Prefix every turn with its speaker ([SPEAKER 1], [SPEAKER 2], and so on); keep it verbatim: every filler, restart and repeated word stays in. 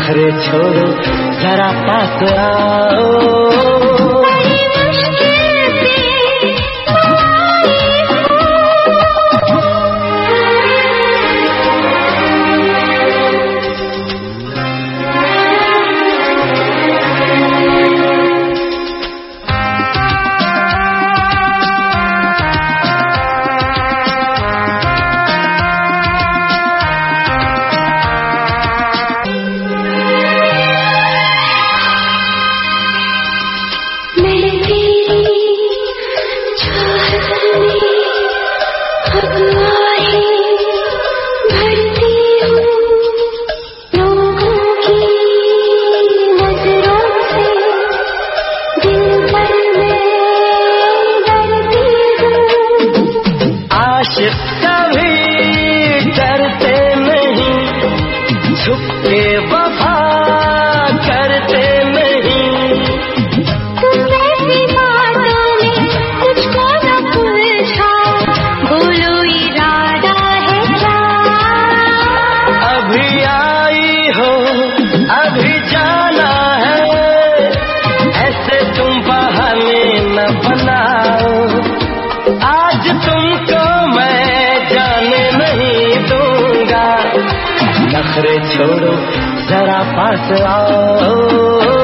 [SPEAKER 1] नखरे छोड़ो जरा पास आओ। कभी डरते नहीं, छुप के वफा करते नहीं।
[SPEAKER 2] तुम ऐसी बातों में मुझको न उलझा, बोलो इरादा है क्या?
[SPEAKER 1] अभी आई हो अभी जाना है, ऐसे तुम बहाने न बनाओ। आज तुमको नखरे छोड़ो जरा पास आओ।